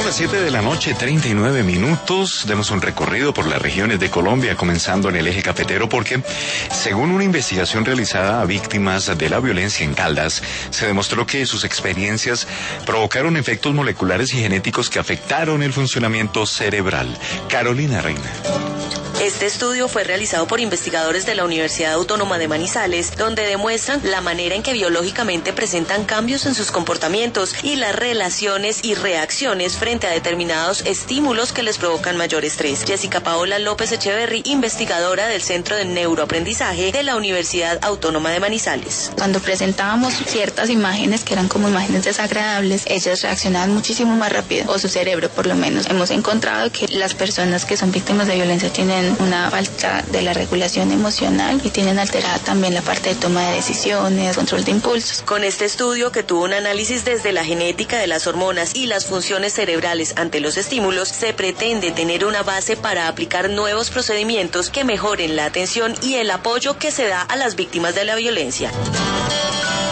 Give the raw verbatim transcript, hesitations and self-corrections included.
las siete de la noche, treinta y nueve minutos. Demos un recorrido por las regiones de Colombia, comenzando en el eje cafetero, porque según una investigación realizada a víctimas de la violencia en Caldas, se demostró que sus experiencias provocaron efectos moleculares y genéticos que afectaron el funcionamiento cerebral. Carolina Reina. Este estudio fue realizado por investigadores de la Universidad Autónoma de Manizales, donde demuestran la manera en que biológicamente presentan cambios en sus comportamientos y las relaciones y reacciones frente a determinados estímulos que les provocan mayor estrés. Jessica Paola López Echeverry, investigadora del Centro de Neuroaprendizaje de la Universidad Autónoma de Manizales. Cuando presentábamos ciertas imágenes que eran como imágenes desagradables, ellas reaccionaban muchísimo más rápido, o su cerebro por lo menos. Hemos encontrado que las personas que son víctimas de violencia tienen una falta de la regulación emocional y tienen alterada también la parte de toma de decisiones, control de impulsos. Con este estudio, que tuvo un análisis desde la genética de las hormonas y las funciones cerebrales ante los estímulos, se pretende tener una base para aplicar nuevos procedimientos que mejoren la atención y el apoyo que se da a las víctimas de la violencia.